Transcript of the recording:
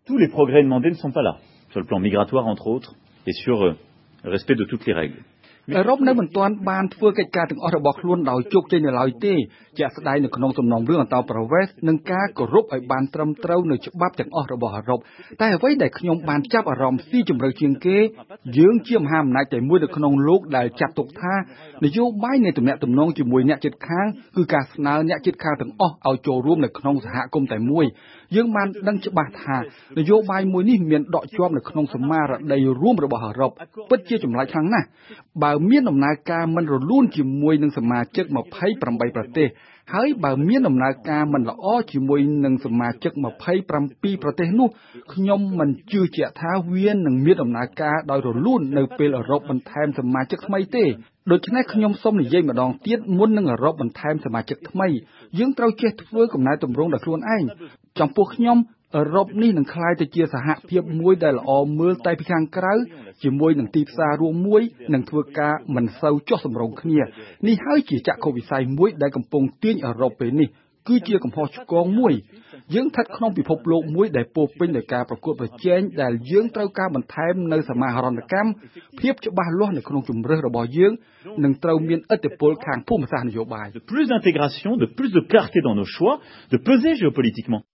Tous les progrès demandés ne sont pas là, sur le plan migratoire entre autres, et sur le respect de toutes les règles. អឺរ៉ុបនៅមិនទាន់បានធ្វើកិច្ចការទាំងអស់របស់ខ្លួនដោយជោគជ័យនៅឡើយទេជាក់ស្ដែងនៅក្នុងសំណុំរឿងអន្តោប្រវេសន៍និងការគោរពឲ្យបានត្រឹមត្រូវនៅច្បាប់ទាំងអស់របស់អឺរ៉ុបតែអ្វីដែលខ្ញុំបានចាប់អារម្មណ៍ស៊ីជម្រៅជាងគេយើងជាមហាអំណាចតែមួយនៅក្នុងលោកដែលចាត់ទុកថានយោបាយនៃទំនាក់ទំនងជាមួយអ្នកជិតខាងគឺការស្នើអ្នកជិតខាងទាំងអស់ឲ្យចូលរួមនៅក្នុងសហគមន៍តែមួយយើងបានដឹងច្បាស់ថានយោបាយមួយនេះមានដកជាប់នៅក្នុងសមារដីរួមរបស់អឺរ៉ុបពិតជាចម្លែកខ្លាំងណាស់បើមានដំណើរការមិនរលូនជាមួយនឹងសមាជិក28ប្រទេសហើយបើមានដំណើរការមិនល្អជាមួយនឹងសមាជិក27ប្រទេសនោះខ្ញុំមិនជឿជាក់ថាវានឹងមានដំណើរការដោយរលូននៅពេលអឺរ៉ុបបន្ថែមសមាជិកថ្មីទេដូច្នេះខ្ញុំសូមនិយាយម្ដងទៀតមុននឹងអឺរ៉ុបបន្ថែមសមាជិកថ្មីយើងត្រូវចេះធ្វើកំណែទម្រង់ដោយខ្លួនឯងចំពោះខ្ញុំអឺរ៉ុបនេះនឹងក្លាយទៅជាសហភាពមួយដែលល្អមើលតែពីខាងក្រៅជាមួយនឹងទីផ្សាររួមមួយនឹងធ្វើការមិនសូវចុះសម្រុងគ្នានេះហើយជាចក្ខុវិស័យមួយដែលកំពុងទាញអឺរ៉ុបពេលនេះគឺជាកំហុសឆ្គងមួយយើងស្ថិតក្នុងពិភពលោកមួយដែលពោពេញដោយការប្រកួតប្រជែងដែលយើងត្រូវការបន្ថែមនៅសមាហរណកម្មភាពច្បាស់លាស់នៅក្នុងជម្រើសរបស់យើងនឹងត្រូវមានឥទ្ធិពលខាងភូមិសាស្ត្រនយោបាយ De plus d'intégration, de plus de clarté dans nos choix, de peser géopolitiquement.